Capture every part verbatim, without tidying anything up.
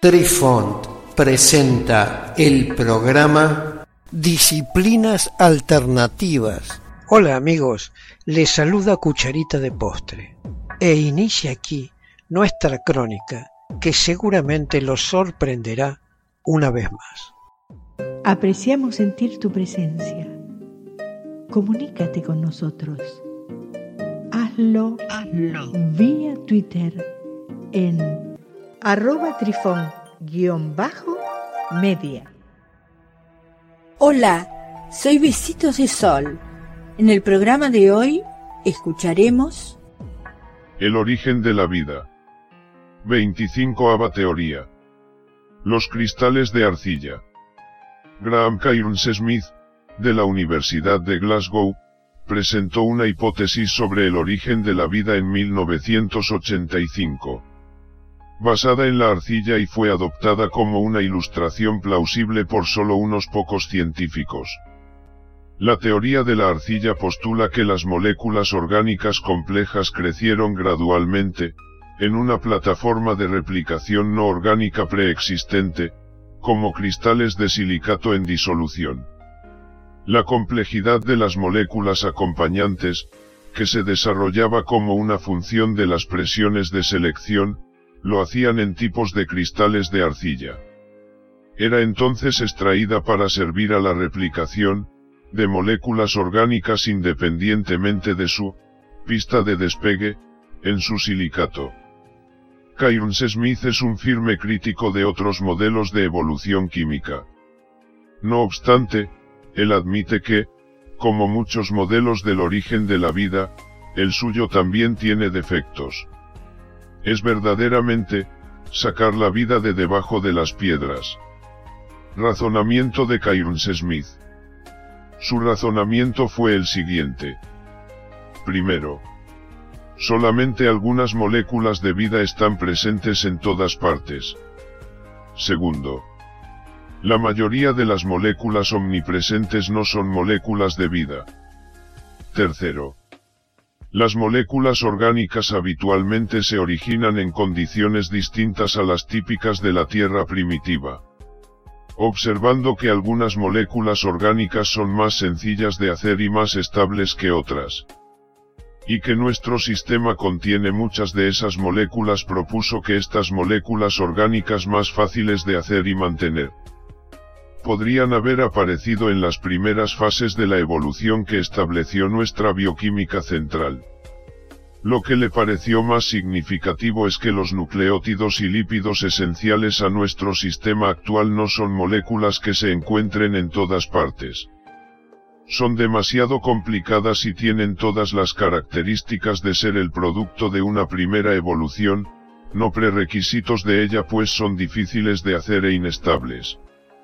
Trifont presenta el programa Disciplinas Alternativas. Hola amigos, les saluda Cucharita de Postre e inicia aquí nuestra crónica que seguramente los sorprenderá una vez más. Apreciamos sentir tu presencia. Comunícate con nosotros. Hazlo, Hazlo. vía Twitter en arroba trifón guión bajo media. Hola, soy Besitos de Sol. En el programa de hoy escucharemos El origen de la vida. veinticincoava teoría. Los cristales de arcilla. Graham Cairns Smith, de la Universidad de Glasgow, presentó una hipótesis sobre el origen de la vida en mil novecientos ochenta y cinco. Basada en la arcilla y fue adoptada como una ilustración plausible por solo unos pocos científicos. La teoría de la arcilla postula que las moléculas orgánicas complejas crecieron gradualmente, en una plataforma de replicación no orgánica preexistente, como cristales de silicato en disolución. La complejidad de las moléculas acompañantes, que se desarrollaba como una función de las presiones de selección, lo hacían en tipos de cristales de arcilla. Era entonces extraída para servir a la replicación de moléculas orgánicas independientemente de su pista de despegue en su silicato. Cairns Smith es un firme crítico de otros modelos de evolución química. No obstante, él admite que, como muchos modelos del origen de la vida, el suyo también tiene defectos. Es verdaderamente sacar la vida de debajo de las piedras. Razonamiento de Cairns Smith. Su razonamiento fue el siguiente. Primero, solamente algunas moléculas de vida están presentes en todas partes. Segundo, la mayoría de las moléculas omnipresentes no son moléculas de vida. Tercero, las moléculas orgánicas habitualmente se originan en condiciones distintas a las típicas de la Tierra primitiva. Observando que algunas moléculas orgánicas son más sencillas de hacer y más estables que otras. Y que nuestro sistema contiene muchas de esas moléculas, propuso que estas moléculas orgánicas más fáciles de hacer y mantener podrían haber aparecido en las primeras fases de la evolución que estableció nuestra bioquímica central. Lo que le pareció más significativo es que los nucleótidos y lípidos esenciales a nuestro sistema actual no son moléculas que se encuentren en todas partes. Son demasiado complicadas y tienen todas las características de ser el producto de una primera evolución, no prerequisitos de ella, pues son difíciles de hacer e inestables.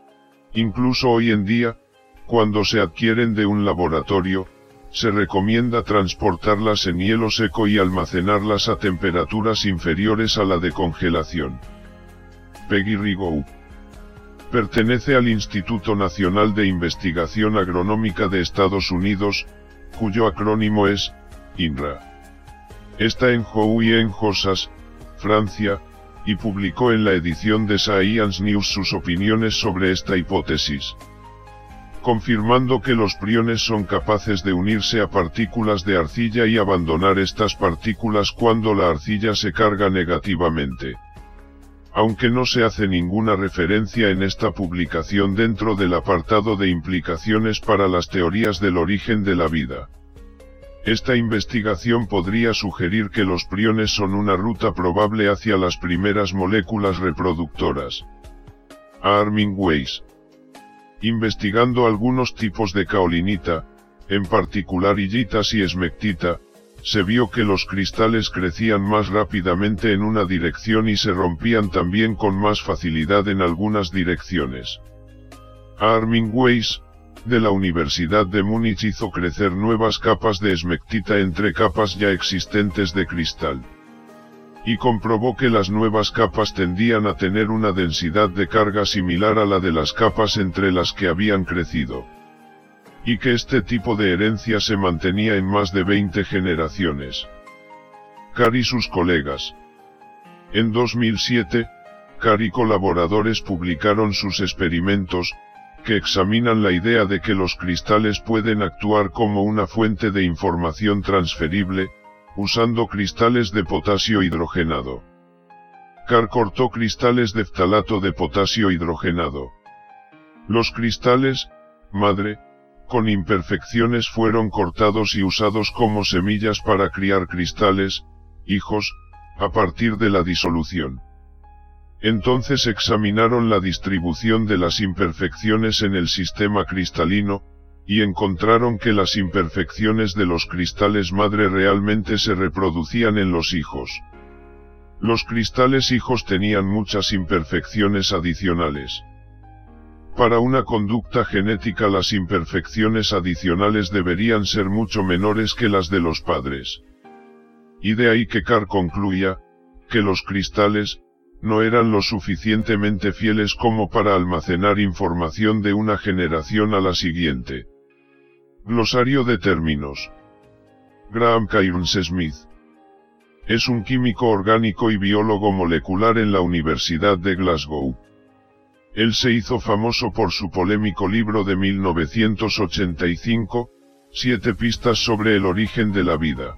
Incluso hoy en día, cuando se adquieren de un laboratorio, se recomienda transportarlas en hielo seco y almacenarlas a temperaturas inferiores a la de congelación. Peggy Rigoux. Pertenece al Instituto Nacional de Investigación Agronómica de Estados Unidos, cuyo acrónimo es I N R A. Está en Jouy en Hossas, Francia, y publicó en la edición de Science News sus opiniones sobre esta hipótesis, confirmando que los priones son capaces de unirse a partículas de arcilla y abandonar estas partículas cuando la arcilla se carga negativamente. Aunque no se hace ninguna referencia en esta publicación dentro del apartado de implicaciones para las teorías del origen de la vida. Esta investigación podría sugerir que los priones son una ruta probable hacia las primeras moléculas reproductoras. Armin Weiss. Investigando algunos tipos de kaolinita, en particular illitas y esmectita, se vio que los cristales crecían más rápidamente en una dirección y se rompían también con más facilidad en algunas direcciones. Armin Weiss, de la Universidad de Múnich, hizo crecer nuevas capas de esmectita entre capas ya existentes de cristal. Y comprobó que las nuevas capas tendían a tener una densidad de carga similar a la de las capas entre las que habían crecido. Y que este tipo de herencia se mantenía en más de veinte generaciones. Carr y sus colegas. En dos mil siete, Carr y colaboradores publicaron sus experimentos, que examinan la idea de que los cristales pueden actuar como una fuente de información transferible, usando cristales de potasio hidrogenado. Carr cortó cristales de ftalato de potasio hidrogenado. Los cristales, madre, con imperfecciones fueron cortados y usados como semillas para criar cristales, hijos, a partir de la disolución. Entonces examinaron la distribución de las imperfecciones en el sistema cristalino, y encontraron que las imperfecciones de los cristales madre realmente se reproducían en los hijos. Los cristales hijos tenían muchas imperfecciones adicionales. Para una conducta genética las imperfecciones adicionales deberían ser mucho menores que las de los padres. Y de ahí que Carr concluya, que los cristales, no eran lo suficientemente fieles como para almacenar información de una generación a la siguiente. Glosario de términos. Graham Cairns Smith. Es un químico orgánico y biólogo molecular en la Universidad de Glasgow. Él se hizo famoso por su polémico libro de mil novecientos ochenta y cinco, Siete pistas sobre el origen de la vida.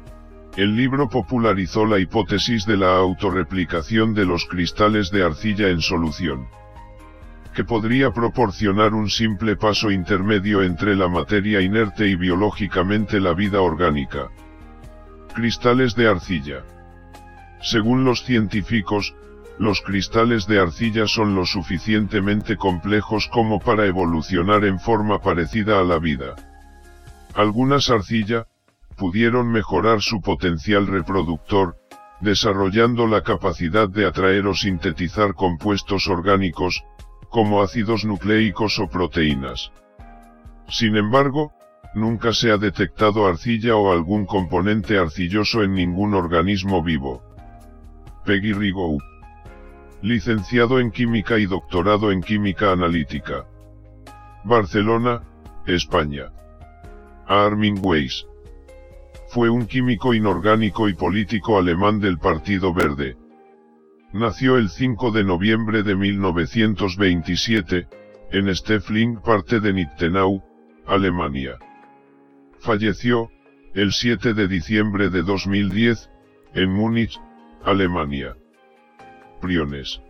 El libro popularizó la hipótesis de la autorreplicación de los cristales de arcilla en solución, que podría proporcionar un simple paso intermedio entre la materia inerte y biológicamente la vida orgánica. Cristales de arcilla. Según los científicos, los cristales de arcilla son lo suficientemente complejos como para evolucionar en forma parecida a la vida. Algunas arcilla pudieron mejorar su potencial reproductor, desarrollando la capacidad de atraer o sintetizar compuestos orgánicos, como ácidos nucleicos o proteínas. Sin embargo, nunca se ha detectado arcilla o algún componente arcilloso en ningún organismo vivo. Peggy Rigoux. Licenciado en Química y doctorado en Química Analítica. Barcelona, España. Armin Weiss. Fue un químico inorgánico y político alemán del Partido Verde. Nació el cinco de noviembre de mil novecientos veintisiete, en Steffling, parte de Nichtenau, Alemania. Falleció, el siete de diciembre de dos mil diez, en Múnich, Alemania. Priones.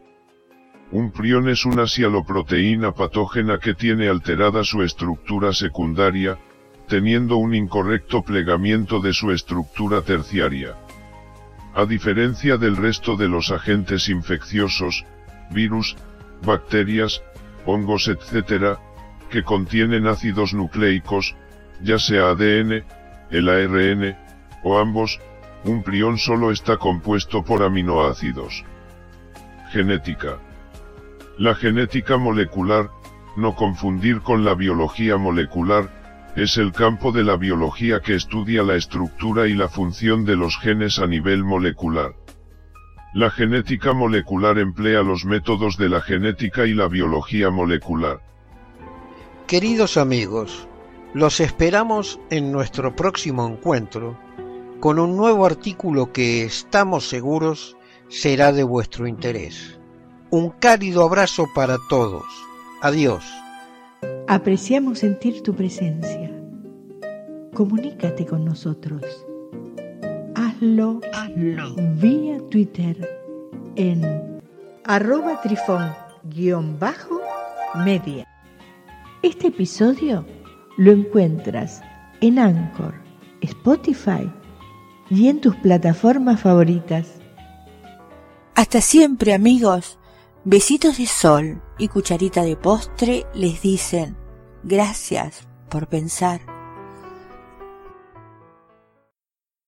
Un prión es una sialoproteína patógena que tiene alterada su estructura secundaria, teniendo un incorrecto plegamiento de su estructura terciaria. A diferencia del resto de los agentes infecciosos, virus, bacterias, hongos etcétera, que contienen ácidos nucleicos, ya sea A D N, el A R N, o ambos, un prión solo está compuesto por aminoácidos. Genética. La genética molecular, no confundir con la biología molecular, es el campo de la biología que estudia la estructura y la función de los genes a nivel molecular. La genética molecular emplea los métodos de la genética y la biología molecular. Queridos amigos, los esperamos en nuestro próximo encuentro con un nuevo artículo que estamos seguros será de vuestro interés. Un cálido abrazo para todos. Adiós. Apreciamos sentir tu presencia. Comunícate con nosotros. Hazlo, Hazlo. vía Twitter en arroba trifón guión bajo media. Este episodio lo encuentras en Anchor, Spotify y en tus plataformas favoritas. Hasta siempre, amigos. Besitos de sol y cucharita de postre les dicen gracias por pensar.